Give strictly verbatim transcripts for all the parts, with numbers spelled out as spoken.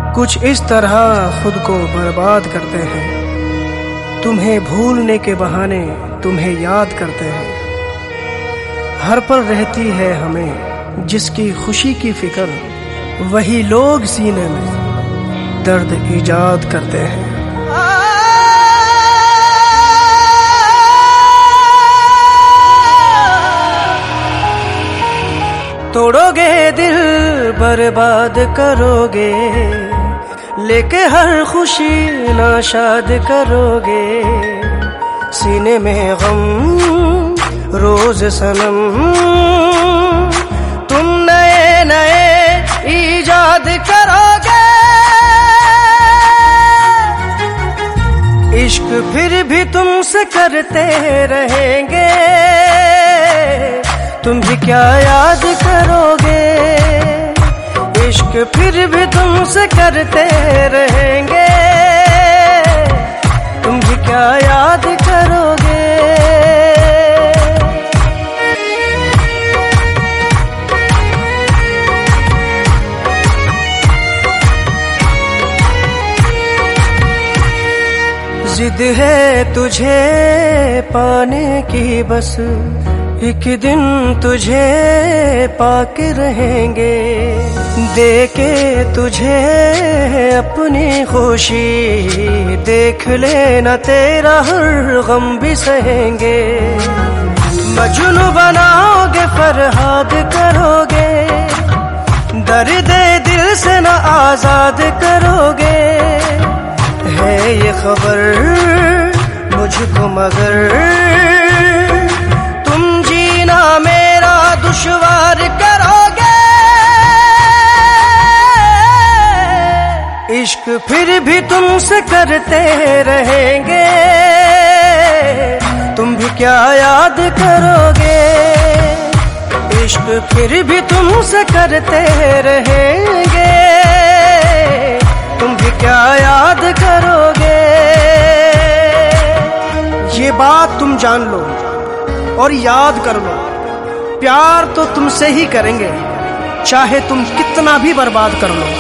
कुछ इस तरह खुद को बर्बाद करते हैं, तुम्हें भूलने के बहाने तुम्हें याद करते हैं। हर पल रहती है हमें जिसकी खुशी की फिक्र, वही लोग सीने में दर्द ईजाद करते हैं। तोड़ोगे दिल बर्बाद करोगे, लेके हर खुशी नाशाद करोगे। सीने में गम रोज सनम तुम नए नए ईजाद करोगे। इश्क फिर भी तुमसे करते रहेंगे, तुम भी क्या याद करोगे। इश्क फिर भी तुमसे करते रहेंगे, तुम भी क्या याद करोगे। जिद है तुझे पाने की बस, एक दिन तुझे पाके रहेंगे। देके तुझे अपनी खुशी, देख लेना तेरा हर गम भी सहेंगे। मजनू बनाओगे फरहाद करोगे, दर्द दिल से न आजाद करोगे। है ये खबर मुझको मगर तुम जीना मेरा दुश्वार करोगे। इश्क फिर भी तुमसे करते रहेंगे, तुम भी क्या याद करोगे। इश्क फिर भी तुमसे करते रहेंगे, तुम भी क्या याद करोगे। ये बात तुम जान लो और याद कर लो, प्यार तो तुमसे ही करेंगे, चाहे तुम कितना भी बर्बाद कर लो।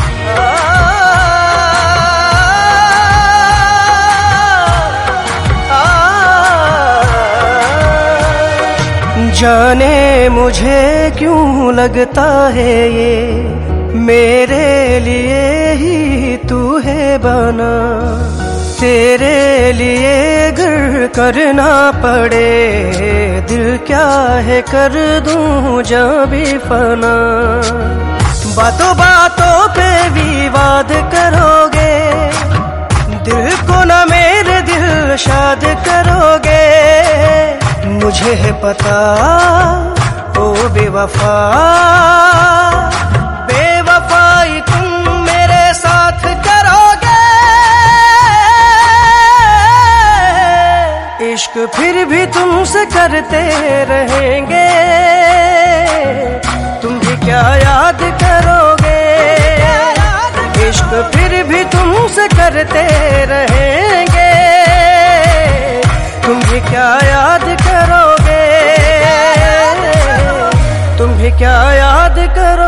जाने मुझे क्यों लगता है ये मेरे लिए ही तू है बना। तेरे लिए घर करना पड़े, दिल क्या है कर दूं जहाँ भी फना। बातों बातों पे विवाद करोगे, दिल को ना मेरे दिल शाद करोगे। मुझे है पता ओ बेवफा, बेवफाई तुम मेरे साथ करोगे। इश्क फिर भी तुमसे करते रहेंगे, तुम भी क्या याद करोगे। इश्क फिर भी तुमसे करते रहेंगे, तुम भी क्या याद करोगे। तुम भी क्या याद करो।